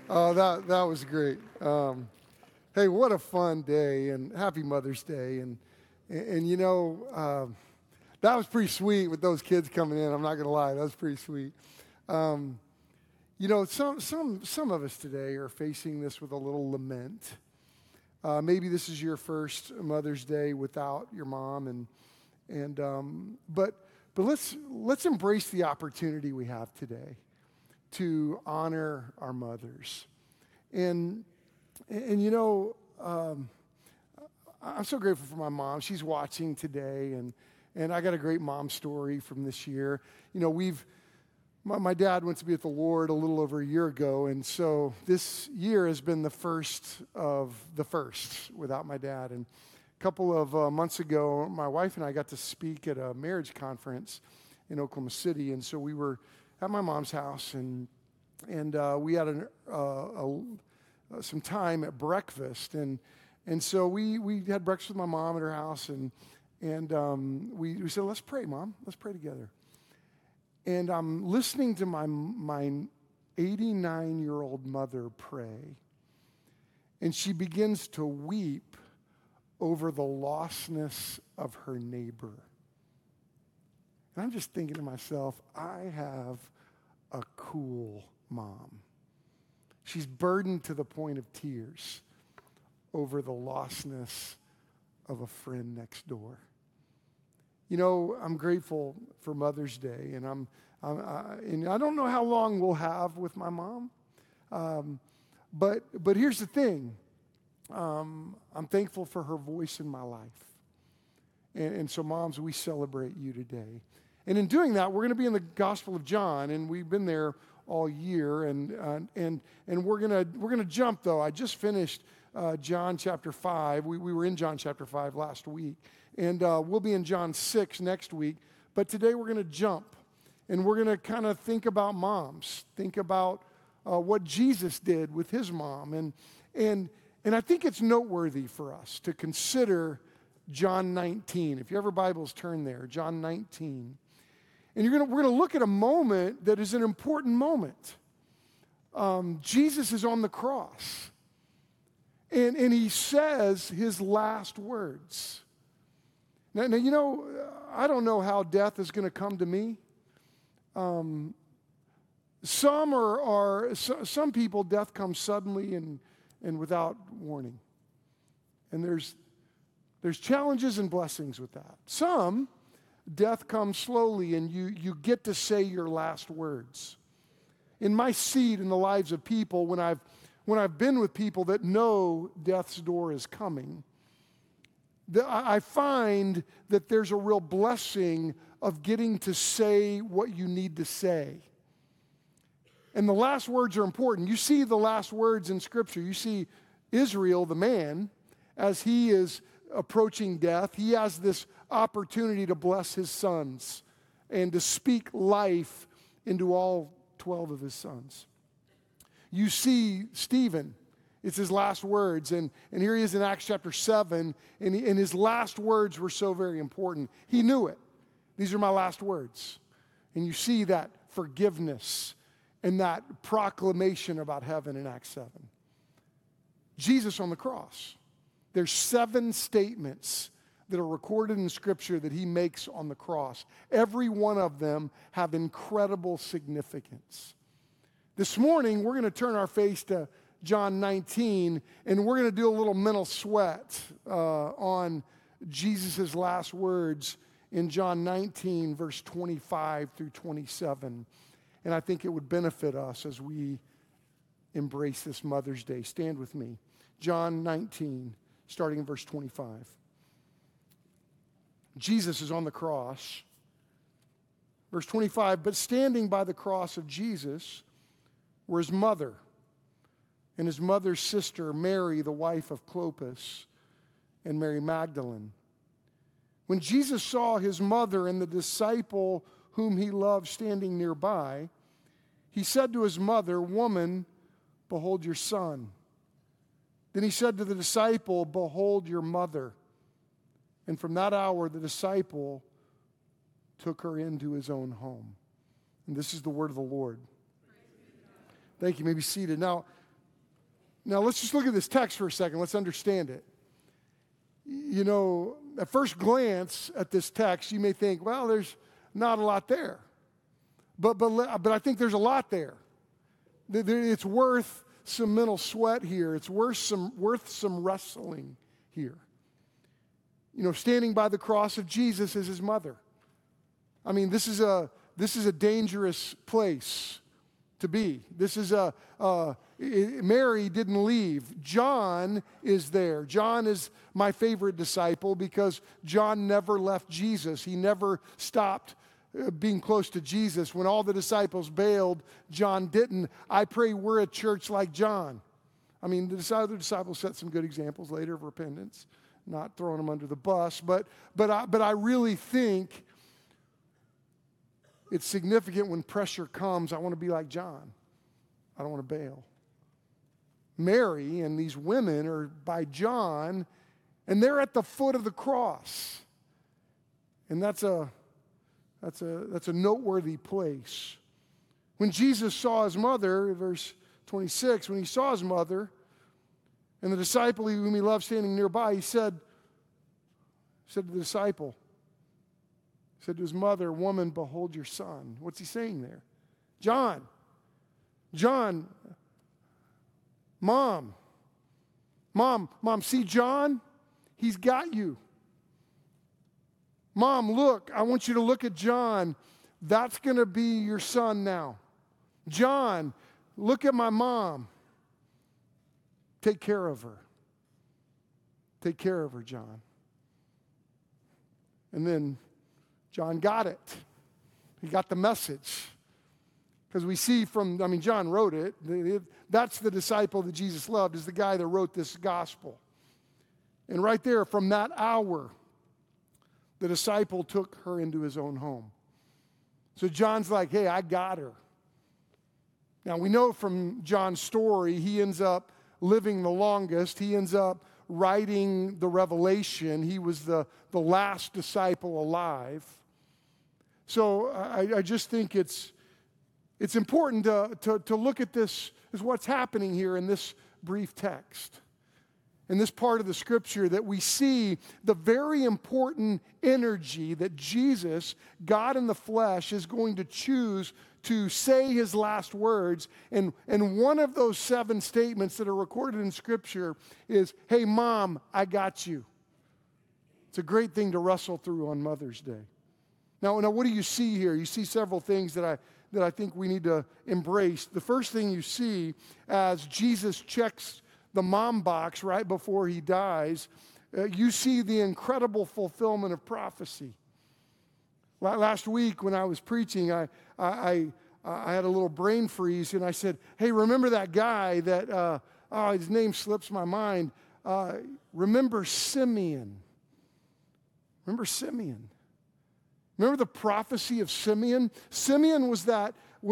Oh, that was great. Hey, what a fun day, and happy Mother's Day, and that was pretty sweet with those kids coming in. I'm not gonna lie, that was pretty sweet. Um, some of us today are facing this with a little lament. Maybe this is your first Mother's Day without your mom, but let's embrace the opportunity we have today to honor our mothers. And, and I'm so grateful for my mom. She's watching today, and I got a great mom story from this year. My dad went to be with the Lord a little over a year ago, and so this year has been the first of the firsts without my dad. And a couple of months ago, my wife and I got to speak at a marriage conference in Oklahoma City, and so we were at my mom's house, and we had some time at breakfast, and so we had breakfast with my mom at her house, and we said, let's pray, Mom, let's pray together. And I'm listening to my 89-year-old mother pray, and she begins to weep over the lostness of her neighbor. And I'm just thinking to myself, I have a cool mom. She's burdened to the point of tears over the lostness of a friend next door. I'm grateful for Mother's Day, and I don't know how long we'll have with my mom, but here's the thing. I'm thankful for her voice in my life. And so, moms, we celebrate you today. And in doing that, we're going to be in the Gospel of John, and we've been there all year, and we're gonna jump though. I just finished John chapter 5. We were in John chapter 5 last week, and we'll be in John 6 next week. But today we're gonna jump, and we're gonna kind of think about moms, think about what Jesus did with his mom, and I think it's noteworthy for us to consider John 19. If you have your Bibles, turn there, John 19. And we're going to look at a moment that is an important moment. Jesus is on the cross, and he says his last words. Now, I don't know how death is going to come to me. Some people, death comes suddenly and without warning. And there's challenges and blessings with that. Some, death comes slowly, and you get to say your last words. In my seat in the lives of people, when I've been with people that know death's door is coming, I find that there's a real blessing of getting to say what you need to say. And the last words are important. You see the last words in Scripture. You see Israel, the man, as he is approaching death, he has this opportunity to bless his sons and to speak life into all 12 of his sons. You see Stephen, it's his last words, and here he is in Acts chapter 7, and his last words were so very important. He knew it. These are my last words. And you see that forgiveness and that proclamation about heaven in Acts 7. Jesus on the cross. There's 7 statements that are recorded in Scripture that he makes on the cross. Every one of them have incredible significance. This morning, we're going to turn our face to John 19, and we're going to do a little mental sweat on Jesus' last words in John 19, verse 25 through 27. And I think it would benefit us as we embrace this Mother's Day. Stand with me. John 19, starting in verse 25. Jesus is on the cross. Verse 25, but standing by the cross of Jesus were his mother and his mother's sister, Mary, the wife of Clopas, and Mary Magdalene. When Jesus saw his mother and the disciple whom he loved standing nearby, he said to his mother, "Woman, behold your son." Then he said to the disciple, "Behold your mother." And from that hour, the disciple took her into his own home. And this is the word of the Lord. Thank you. You may be seated. Now, Now, let's just look at this text for a second. Let's understand it. You know, at first glance at this text, you may think, well, there's not a lot there. But I think there's a lot there. It's worth some mental sweat here. It's worth some wrestling here. You know, standing by the cross of Jesus is his mother. I mean, this is a dangerous place to be. Mary didn't leave. John is there. John is my favorite disciple because John never left Jesus. He never stopped being close to Jesus. When all the disciples bailed, John didn't. I pray we're a church like John. I mean, the other disciples set some good examples later of repentance, not throwing them under the bus. But I really think it's significant when pressure comes. I want to be like John. I don't want to bail. Mary and these women are by John, and they're at the foot of the cross. And that's a noteworthy place. When Jesus saw his mother, verse 26, when he saw his mother and the disciple whom he loved standing nearby, he said to the disciple, he said to his mother, "Woman, behold your son." What's he saying there? John, Mom, see John? He's got you. Mom, look, I want you to look at John. That's going to be your son now. John, look at my mom. Take care of her. Take care of her, John. And then John got it. He got the message. Because we see John wrote it. That's the disciple that Jesus loved, is the guy that wrote this gospel. And right there, from that hour, the disciple took her into his own home. So John's like, hey, I got her. Now, we know from John's story, he ends up living the longest. He ends up writing the Revelation. He was the last disciple alive. So I just think it's important to look at this as what's happening here in this brief text. In this part of the scripture, that we see the very important energy that Jesus, God in the flesh, is going to choose to say his last words. And one of those 7 statements that are recorded in scripture is, hey, Mom, I got you. It's a great thing to wrestle through on Mother's Day. Now, what do you see here? You see several things that I think we need to embrace. The first thing you see as Jesus checks the mom box right before he dies, you see the incredible fulfillment of prophecy. Last week when I was preaching, I had a little brain freeze, and I said, hey, remember that guy that, his name slips my mind. Remember Simeon. Remember Simeon. Remember the prophecy of Simeon? Simeon was that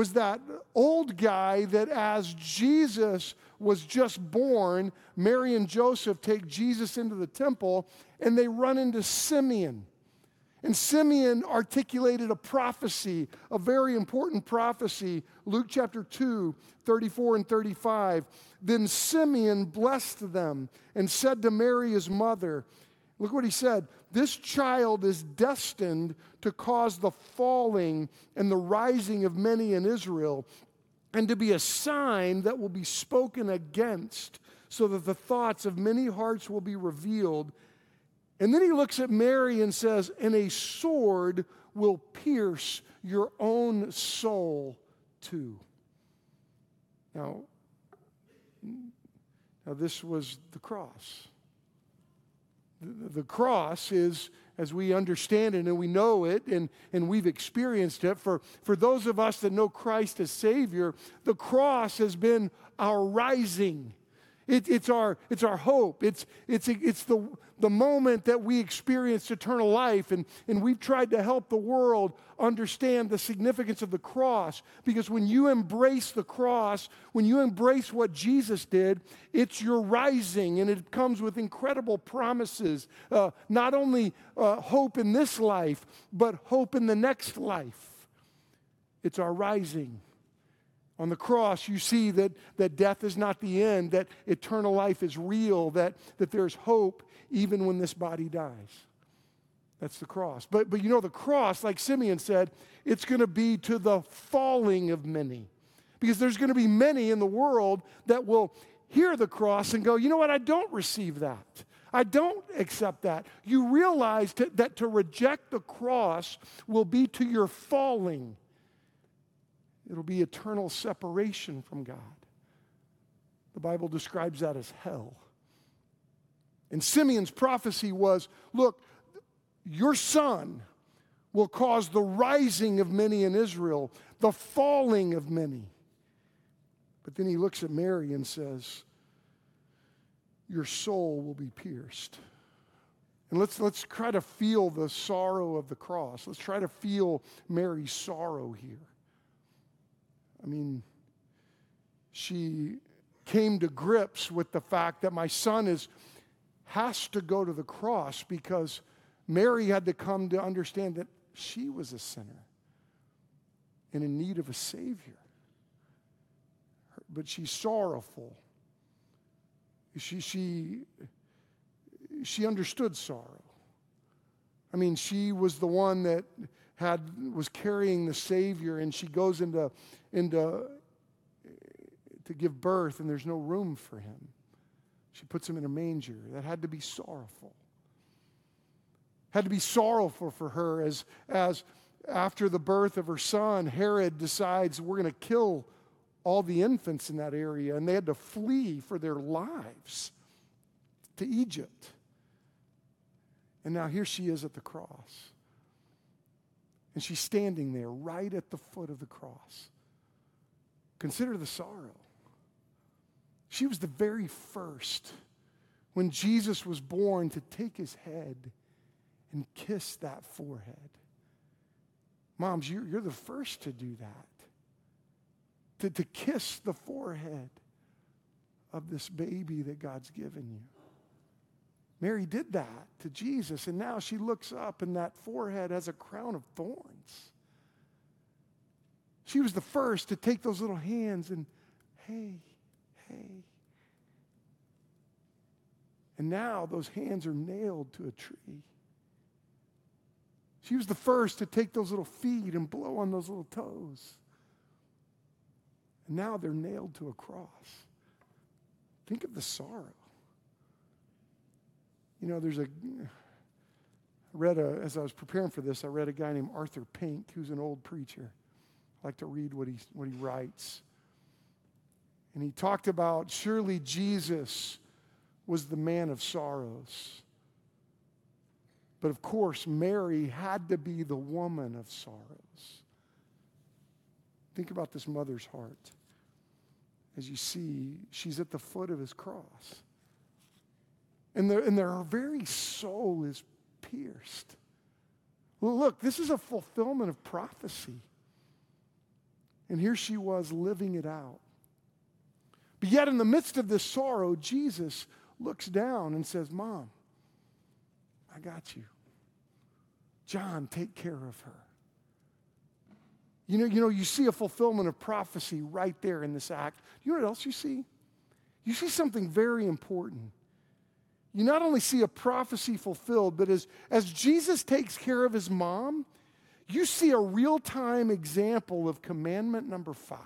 old guy that as Jesus was just born, Mary and Joseph take Jesus into the temple, and they run into Simeon. And Simeon articulated a prophecy, a very important prophecy, Luke chapter 2, 34 and 35. Then Simeon blessed them and said to Mary, his mother, look what he said, this child is destined to cause the falling and the rising of many in Israel, and to be a sign that will be spoken against, so that the thoughts of many hearts will be revealed. And then he looks at Mary and says, and a sword will pierce your own soul too. Now this was the cross. The cross is, as we understand it and we know it and we've experienced it, for those of us that know Christ as Savior, the cross has been our rising. It's our hope. It's the moment that we experienced eternal life, and we've tried to help the world understand the significance of the cross, because when you embrace the cross, when you embrace what Jesus did, it's your rising, and it comes with incredible promises, not only hope in this life, but hope in the next life. It's our rising. On the cross, you see that death is not the end, that eternal life is real, that there's hope even when this body dies. That's the cross. But you know, the cross, like Simeon said, it's going to be to the falling of many. Because there's going to be many in the world that will hear the cross and go, you know what, I don't receive that. I don't accept that. You realize that to reject the cross will be to your falling. It'll be eternal separation from God. The Bible describes that as hell. And Simeon's prophecy was, look, your son will cause the rising of many in Israel, the falling of many. But then he looks at Mary and says, your soul will be pierced. And let's try to feel the sorrow of the cross. Let's try to feel Mary's sorrow here. I mean, she came to grips with the fact that my son has to go to the cross because Mary had to come to understand that she was a sinner and in need of a Savior. But she's sorrowful. She understood sorrow. I mean, she was the one that was carrying the Savior, and she goes into to give birth, and there's no room for him. She puts him in a manger. That had to be sorrowful. Had to be sorrowful for her as after the birth of her son, Herod decides we're going to kill all the infants in that area, and they had to flee for their lives to Egypt. And now here she is at the cross. And she's standing there right at the foot of the cross. Consider the sorrow. She was the very first, when Jesus was born, to take his head and kiss that forehead. Moms, you're the first to do that. To kiss the forehead of this baby that God's given you. Mary did that to Jesus, and now she looks up and that forehead has a crown of thorns. She was the first to take those little hands and, hey. And now those hands are nailed to a tree. She was the first to take those little feet and blow on those little toes. And now they're nailed to a cross. Think of the sorrow. You know, as I was preparing for this, I read a guy named Arthur Pink, who's an old preacher. I like to read what he writes. And he talked about, surely Jesus was the man of sorrows. But of course, Mary had to be the woman of sorrows. Think about this mother's heart. As you see, she's at the foot of his cross. And her very soul is pierced. Well, look, this is a fulfillment of prophecy. And here she was living it out. But yet in the midst of this sorrow, Jesus looks down and says, Mom, I got you. John, take care of her. You know, you see a fulfillment of prophecy right there in this act. You know what else you see? You see something very important. You not only see a prophecy fulfilled, but as Jesus takes care of his mom, you see a real-time example of commandment number 5.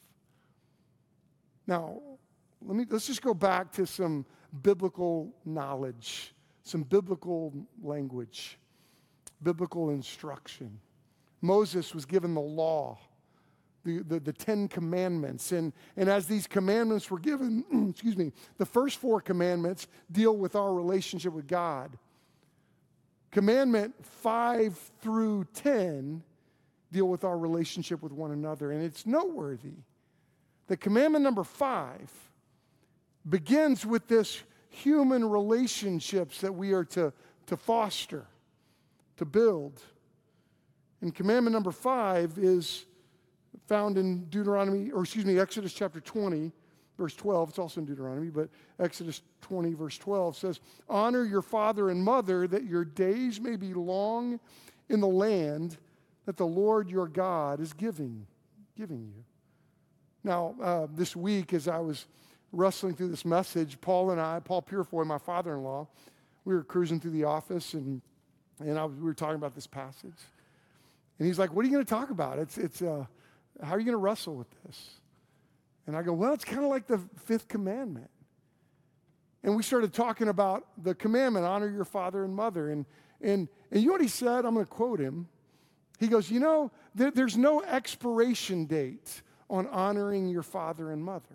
Now, let's just go back to some biblical knowledge, some biblical language, biblical instruction. Moses was given the law, the 10 commandments. And as these commandments were given, the first 4 commandments deal with our relationship with God. Commandment 5 through 10 deal with our relationship with one another. And it's noteworthy that commandment number 5 begins with this human relationships that we are to foster, to build. And commandment number 5 is found in Exodus chapter 20, verse 12. It's also in Deuteronomy, but Exodus 20, verse 12 says, honor your father and mother that your days may be long in the land that the Lord your God is giving you. Now, this week, as I was wrestling through this message, Paul Purefoy, my father-in-law, we were cruising through the office, and we were talking about this passage. And he's like, what are you going to talk about? How are you going to wrestle with this? And I go, well, it's kind of like the fifth commandment. And we started talking about the commandment, honor your father and mother. And you know what he said? I'm going to quote him. He goes, there's no expiration date on honoring your father and mother.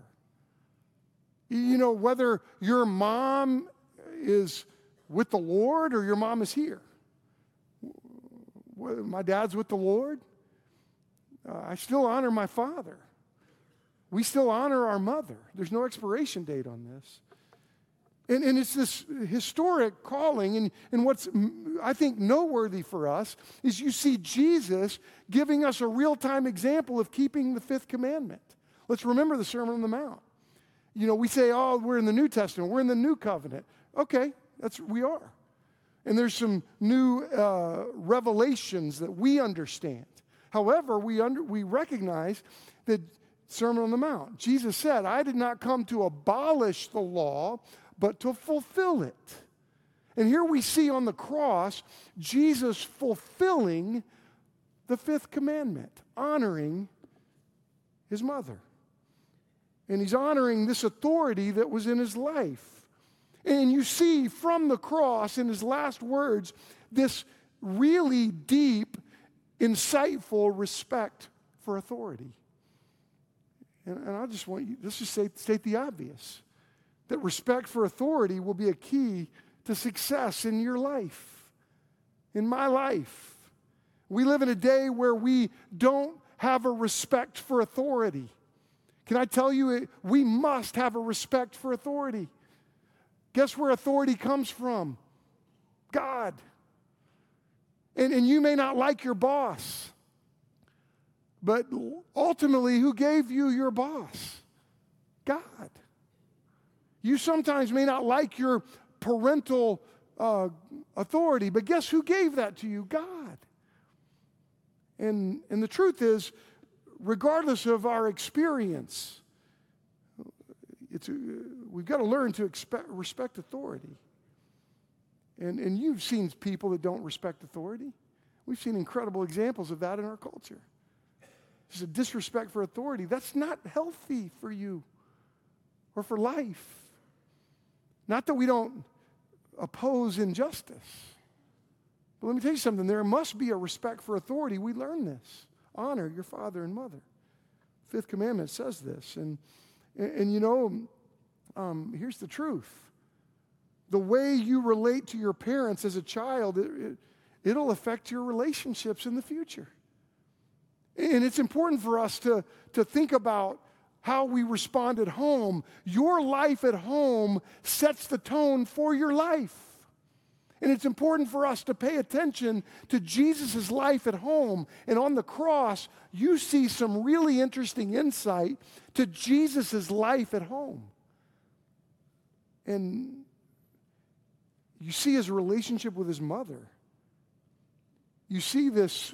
Whether your mom is with the Lord or your mom is here. My dad's with the Lord. I still honor my father. We still honor our mother. There's no expiration date on this. And it's this historic calling. And what's, I think, noteworthy for us is you see Jesus giving us a real-time example of keeping the fifth commandment. Let's remember the Sermon on the Mount. We say, oh, we're in the New Testament. We're in the New Covenant. Okay, we are. And there's some new revelations that we understand. However, we recognize that Sermon on the Mount, Jesus said, I did not come to abolish the law, but to fulfill it. And here we see on the cross, Jesus fulfilling the fifth commandment, honoring his mother. And he's honoring this authority that was in his life. And you see from the cross, in his last words, this really deep, insightful respect for authority. And I just want you, let's just state the obvious, that respect for authority will be a key to success in your life, in my life. We live in a day where we don't have a respect for authority. Can I tell you, we must have a respect for authority. Guess where authority comes from? God. And you may not like your boss, but ultimately, who gave you your boss? God. You sometimes may not like your parental authority, but guess who gave that to you? God. And the truth is, regardless of our experience, we've got to learn to respect authority. And you've seen people that don't respect authority. We've seen incredible examples of that in our culture. There's a disrespect for authority. That's not healthy for you or for life. Not that we don't oppose injustice. But let me tell you something. There must be a respect for authority. We learn this. Honor your father and mother. Fifth commandment says this. And here's the truth. The way you relate to your parents as a child, it'll affect your relationships in the future. And it's important for us to think about how we respond at home. Your life at home sets the tone for your life. And it's important for us to pay attention to Jesus' life at home. And on the cross, you see some really interesting insight to Jesus' life at home. And you see his relationship with his mother. You see this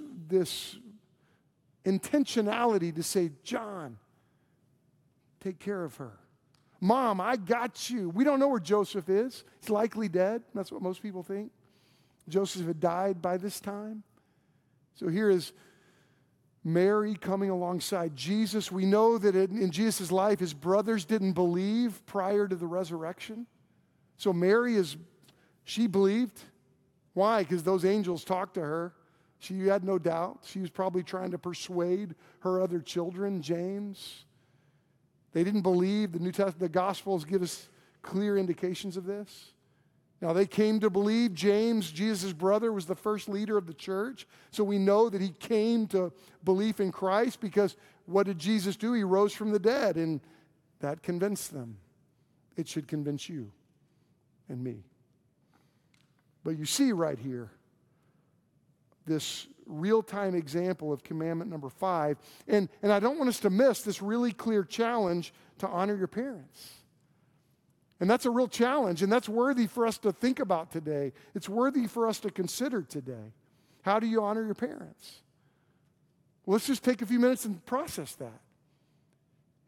intentionality to say, John, take care of her. Mom, I got you. We don't know where Joseph is. He's likely dead. That's what most people think. Joseph had died by this time. So here is Mary coming alongside Jesus. We know that in Jesus' life, his brothers didn't believe prior to the resurrection. So Mary she believed. Why? Because those angels talked to her. She had no doubt. She was probably trying to persuade her other children, James. They didn't believe. The New Testament, the Gospels give us clear indications of this. Now, they came to believe. James, Jesus' brother, was the first leader of the church. So we know that he came to belief in Christ because what did Jesus do? He rose from the dead, and that convinced them. It should convince you and me. But you see right here this real-time example of commandment number 5. And I don't want us to miss this really clear challenge to honor your parents. And that's a real challenge, and that's worthy for us to think about today. It's worthy for us to consider today. How do you honor your parents? Well, let's just take a few minutes and process that.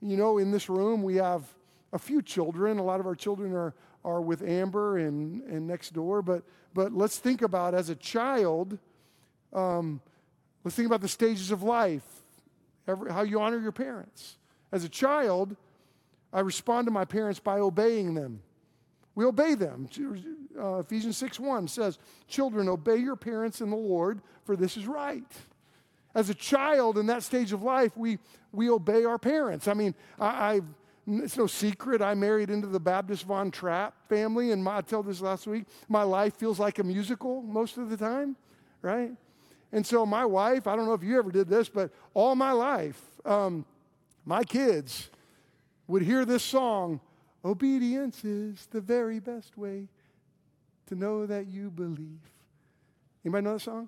You know, in this room, we have a few children. A lot of our children are with Amber and next door. But let's think about, as a child, let's think about the stages of life, how you honor your parents. As a child, I respond to my parents by obeying them. We obey them. Ephesians 6:1 says, "Children, obey your parents in the Lord, for this is right." As a child in that stage of life, we obey our parents. I mean, it's no secret, I married into the Baptist Von Trapp family, and I told this last week, my life feels like a musical most of the time, right? And so my wife, I don't know if you ever did this, but all my life, my kids would hear this song, "Obedience is the very best way to know that you believe." Anybody know that song?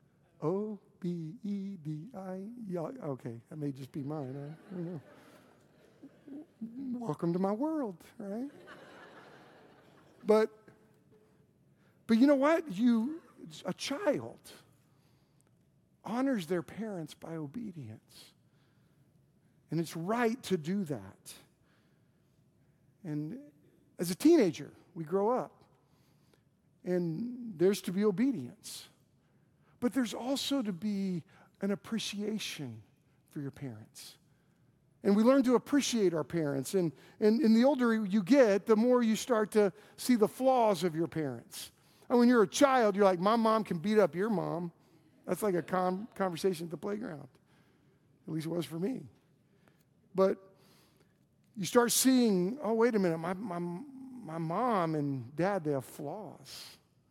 O-B-E-D-I. Yeah, okay, that may just be mine. I don't know. Welcome to my world, right? But you know what? A child honors their parents by obedience. And it's right to do that. And as a teenager, we grow up. And there's to be obedience. But there's also to be an appreciation for your parents. And we learn to appreciate our parents. And the older you get, the more you start to see the flaws of your parents. And when you're a child, you're like, my mom can beat up your mom. That's like a conversation at the playground. At least it was for me. But you start seeing, oh, wait a minute, my mom and dad, they have flaws.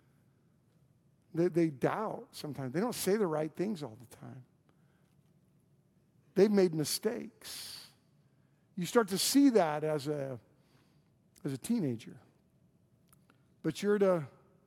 They doubt sometimes. They don't say the right things all the time. They've made mistakes. You start to see that as a teenager. But you're to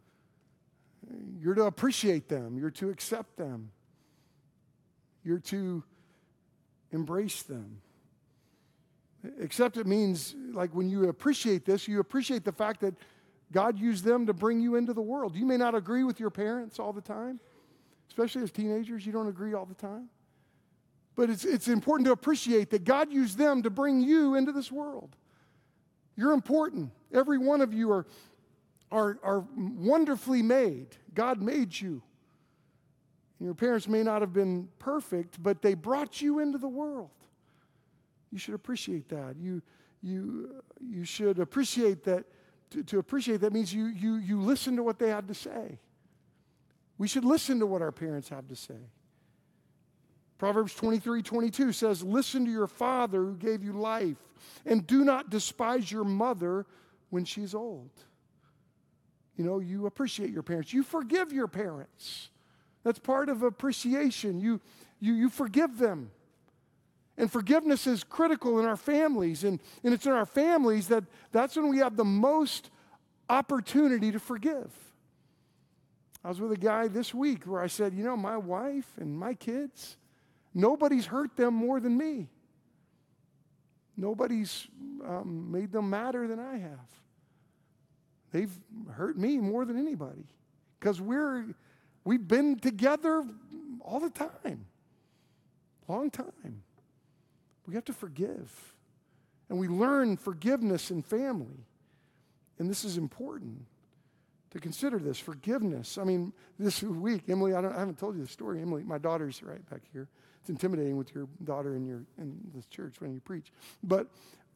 appreciate them. You're to accept them. You're to embrace them. Accept it means, like, when you appreciate this, you appreciate the fact that God used them to bring you into the world. You may not agree with your parents all the time, especially as teenagers. You don't agree all the time. But it's important to appreciate that God used them to bring you into this world. You're important. Every one of you are wonderfully made. God made you. Your parents may not have been perfect, but they brought you into the world. You should appreciate that. You should appreciate that. To appreciate that means you listen to what they had to say. We should listen to what our parents have to say. Proverbs 23:22 says, "Listen to your father who gave you life, and do not despise your mother when she's old." You know, you appreciate your parents. You forgive your parents. That's part of appreciation. You forgive them. And forgiveness is critical in our families. And it's in our families that's when we have the most opportunity to forgive. I was with a guy this week where I said, you know, my wife and my kids, nobody's hurt them more than me. Nobody's made them madder than I have. They've hurt me more than anybody because we've been together all the time, long time. We have to forgive. And we learn forgiveness in family. And this is important to consider this, forgiveness. I mean, this week, Emily, I haven't told you the story. Emily, my daughter's right back here. It's intimidating with your daughter in this church when you preach. But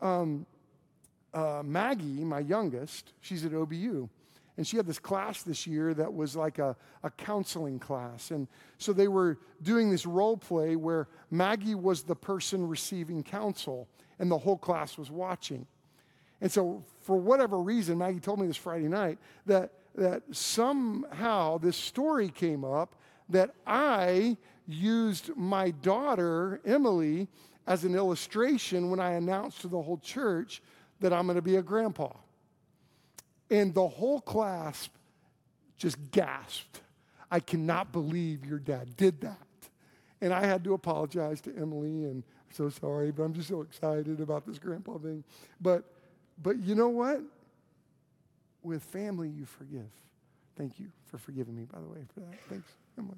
Maggie, my youngest, she's at OBU. And she had this class this year that was like a counseling class. And so they were doing this role play where Maggie was the person receiving counsel and the whole class was watching. And so for whatever reason, Maggie told me this Friday night, that somehow this story came up that I used my daughter, Emily, as an illustration when I announced to the whole church that I'm going to be a grandpa. And the whole class just gasped. I cannot believe your dad did that. And I had to apologize to Emily, and I'm so sorry, but I'm just so excited about this grandpa thing. But you know what? With family, you forgive. Thank you for forgiving me, by the way, for that. Thanks, Emily.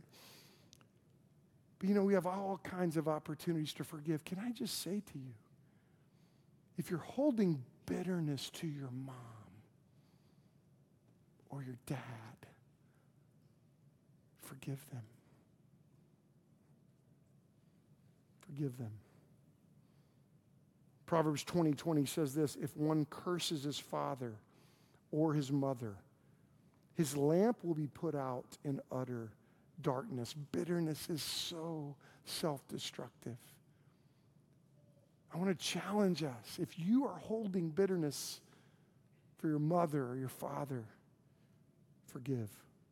But you know, we have all kinds of opportunities to forgive. Can I just say to you, if you're holding bitterness to your mom or your dad, forgive them. Forgive them. Proverbs 20:20 says this, if one curses his father or his mother, his lamp will be put out in utter darkness. Bitterness is so self-destructive. I want to challenge us. If you are holding bitterness for your mother or your father, forgive.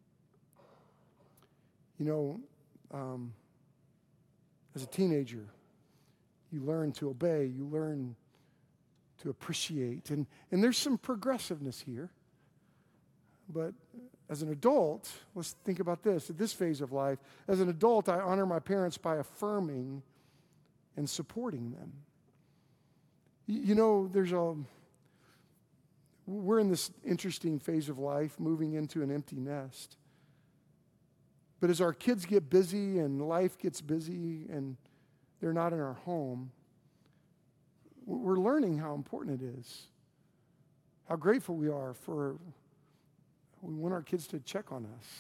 You know, as a teenager, you learn to obey, you learn to appreciate, and there's some progressiveness here. But as an adult, let's think about this. At this phase of life, as an adult, I honor my parents by affirming and supporting them. You know, we're in this interesting phase of life, moving into an empty nest. But as our kids get busy and life gets busy and they're not in our home, we're learning how important it is, how grateful we are we want our kids to check on us.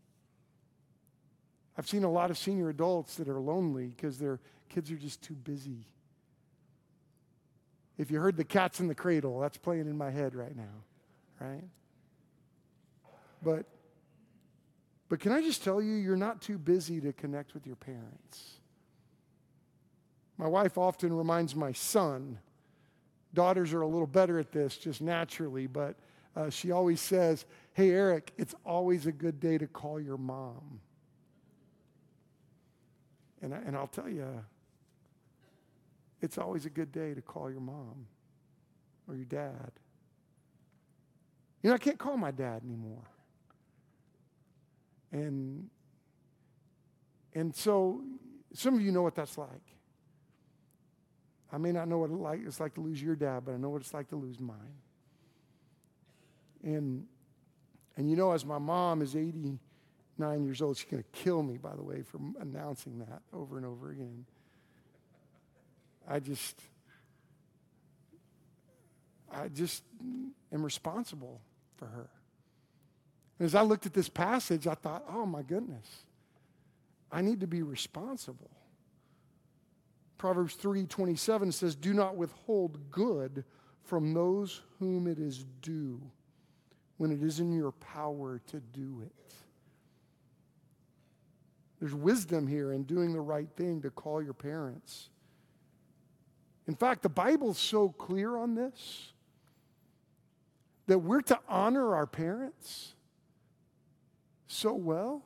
I've seen a lot of senior adults that are lonely because their kids are just too busy. If you heard The Cat's in the Cradle, that's playing in my head right now, right? But can I just tell you, you're not too busy to connect with your parents. My wife often reminds my son, daughters are a little better at this just naturally, but she always says, hey, Eric, it's always a good day to call your mom. And I'll tell you, it's always a good day to call your mom or your dad. You know, I can't call my dad anymore. And so some of you know what that's like. I may not know what it's like to lose your dad, but I know what it's like to lose mine. And you know, as my mom is 89 years old, she's going to kill me, by the way, for announcing that over and over again. I just am responsible for her. And as I looked at this passage, I thought, oh my goodness, I need to be responsible. Proverbs 3:27 says, do not withhold good from those whom it is due when it is in your power to do it. There's wisdom here in doing the right thing to call your parents. In fact, the Bible's so clear on this that we're to honor our parents so well.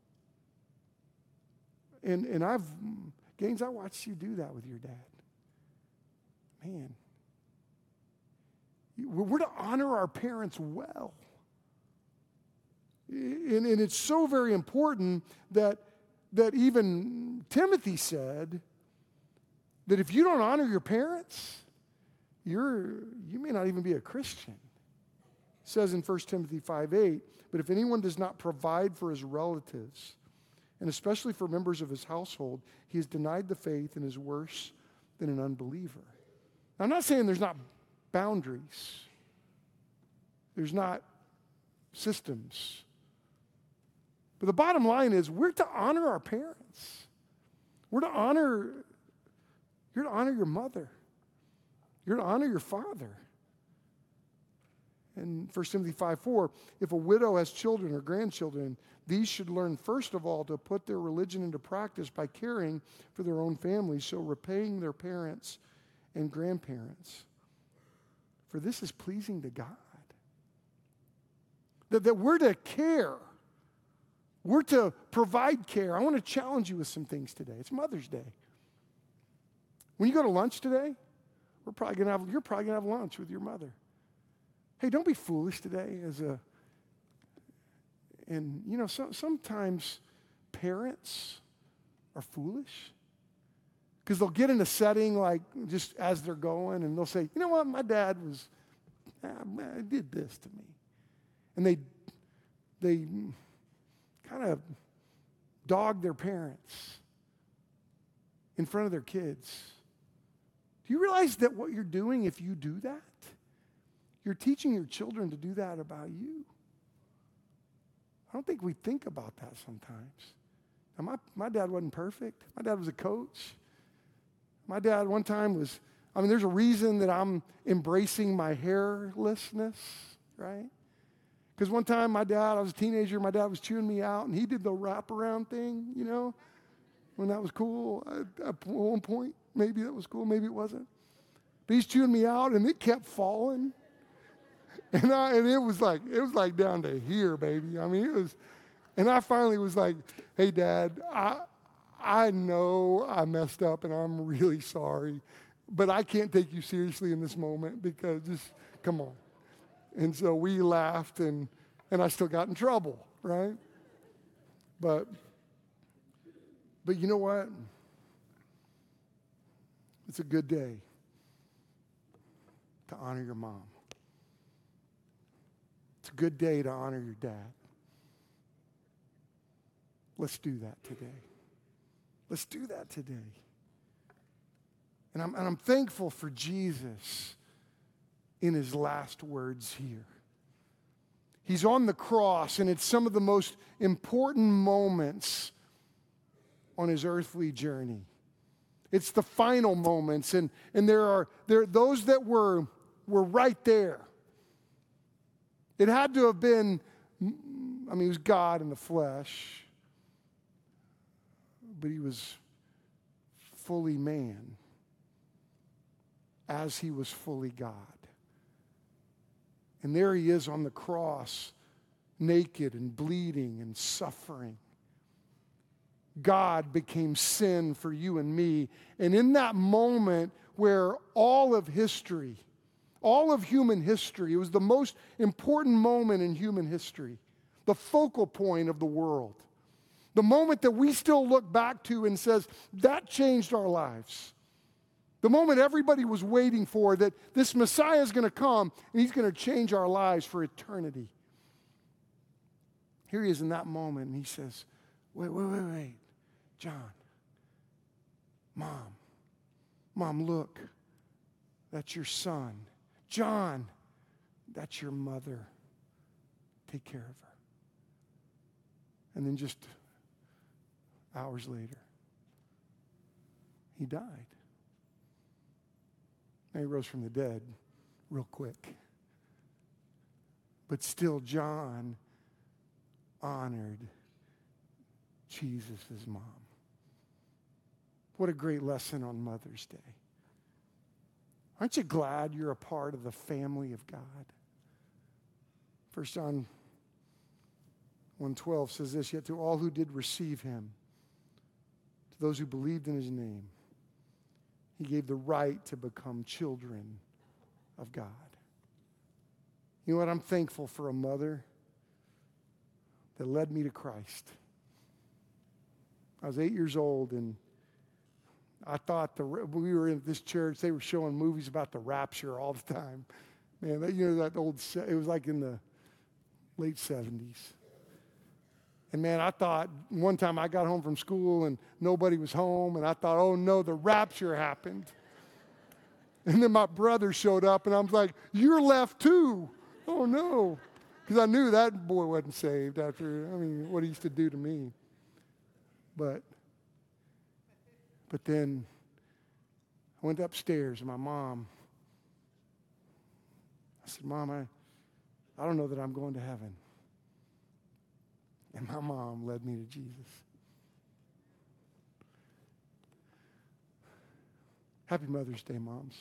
And Gaines, I watched you do that with your dad. Man, we're to honor our parents well. And it's so very important that even Timothy said that if you don't honor your parents, you may not even be a Christian. It says in 1 Timothy 5:8, but if anyone does not provide for his relatives, and especially for members of his household, he has denied the faith and is worse than an unbeliever. Now, I'm not saying there's not boundaries. There's not systems. But the bottom line is we're to honor our parents. You're to honor your mother. You're to honor your father. In 1 Timothy 5:4, if a widow has children or grandchildren, these should learn first of all to put their religion into practice by caring for their own families, so repaying their parents and grandparents. For this is pleasing to God. That we're to care. We're to provide care. I want to challenge you with some things today. It's Mother's Day. When you go to lunch today, you're probably going to have lunch with your mother. Hey, don't be foolish today and you know, sometimes parents are foolish because they'll get in a setting like just as they're going and they'll say, you know what, my dad did this to me. And they kind of dog their parents in front of their kids. Do you realize that what you're doing, if you do that, you're teaching your children to do that about you? I don't think we think about that sometimes. Now, my dad wasn't perfect. My dad was a coach. My dad one time was, there's a reason that I'm embracing my hairlessness, right? Because one time I was a teenager, my dad was chewing me out, and he did the wraparound thing, when that was cool. At one point, maybe that was cool, maybe it wasn't. But he's chewing me out, and it kept falling. And it was like down to here, baby. And I finally was like, hey, Dad, I know I messed up, and I'm really sorry, but I can't take you seriously in this moment because just, come on. And so we laughed, and I still got in trouble, right? But you know what? It's a good day to honor your mom. It's a good day to honor your dad. Let's do that today. Let's do that today. And I'm thankful for Jesus in his last words here. He's on the cross, and it's some of the most important moments on his earthly journey. It's the final moments, and there are those that were right there. It had to have been, he was God in the flesh, but he was fully man as he was fully God. And there he is on the cross, naked and bleeding and suffering. God became sin for you and me. And in that moment where all of history, all of human history, it was the most important moment in human history, the focal point of the world, the moment that we still look back to and says, that changed our lives. The moment everybody was waiting for, that this Messiah is going to come and he's going to change our lives for eternity. Here he is in that moment, and he says, wait, John, Mom, look, that's your son. John, that's your mother. Take care of her. And then just hours later, he died. Now he rose from the dead real quick. But still, John honored Jesus' mom. What a great lesson on Mother's Day. Aren't you glad you're a part of the family of God? 1 John 1:12 says this, yet to all who did receive him, to those who believed in his name, he gave the right to become children of God. You know what? I'm thankful for a mother that led me to Christ. I was 8 years old, and I thought we were in this church, they were showing movies about the rapture all the time. Man, that old, it was like in the late 70s. And man, I thought one time I got home from school and nobody was home, and I thought, oh no, the rapture happened. And then my brother showed up, and I was like, you're left too. Oh no. Because I knew that boy wasn't saved after, what he used to do to me. But then I went upstairs, and my mom, I said, Mom, I don't know that I'm going to heaven. And my mom led me to Jesus. Happy Mother's Day, moms.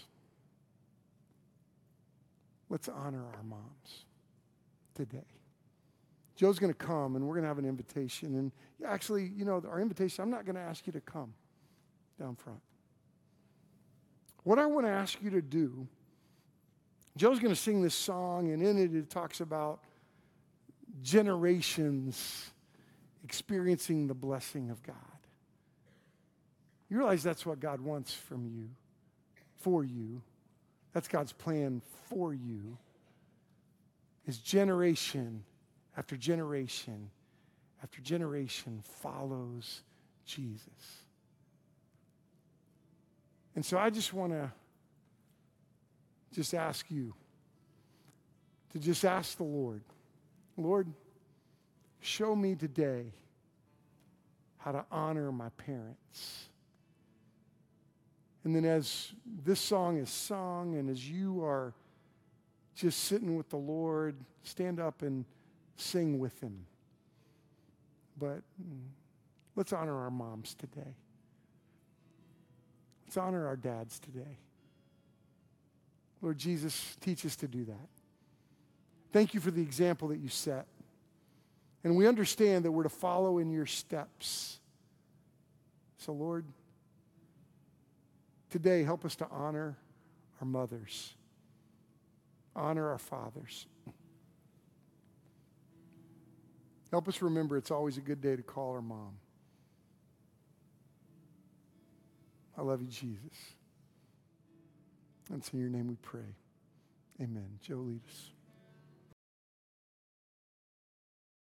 Let's honor our moms today. Joe's going to come, and we're going to have an invitation. And actually, our invitation, I'm not going to ask you to come down front. What I want to ask you to do, Joe's going to sing this song, and in it talks about generations experiencing the blessing of God. You realize that's what God wants from you, for you. That's God's plan for you, is generation after generation after generation follows Jesus. And so I just want to just ask you, to just ask the Lord, Lord, show me today how to honor my parents. And then as this song is sung and as you are just sitting with the Lord, stand up and sing with him. But let's honor our moms today. Let's honor our dads today. Lord Jesus, teach us to do that. Thank you for the example that you set. And we understand that we're to follow in your steps. So Lord, today help us to honor our mothers, honor our fathers. Help us remember it's always a good day to call our mom. I love you, Jesus. And it's in your name we pray. Amen. Joe, lead us.